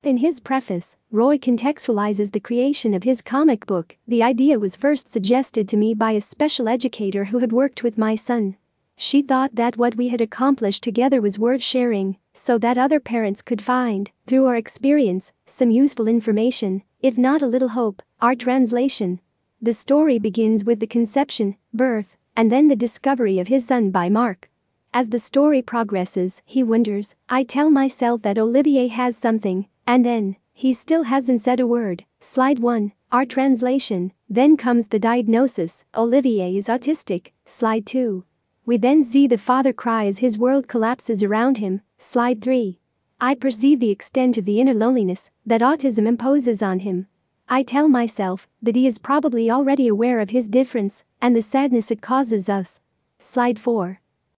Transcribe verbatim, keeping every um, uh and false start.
In his preface, Roy contextualizes the creation of his comic book. The idea was first suggested to me by a special educator who had worked with my son. She thought that what we had accomplished together was worth sharing, so that other parents could find, through our experience, some useful information, if not a little hope. Our translation. The story begins with the conception, birth, and then the discovery of his son by Mark. As the story progresses, he wonders, I tell myself that Olivier has something, and then, he still hasn't said a word. Slide one. Our translation. Then comes the diagnosis, Olivier is autistic. Slide two. We then see the father cry as his world collapses around him. Slide three. I perceive the extent of the inner loneliness that autism imposes on him. I tell myself that he is probably already aware of his difference and the sadness it causes us. Slide four.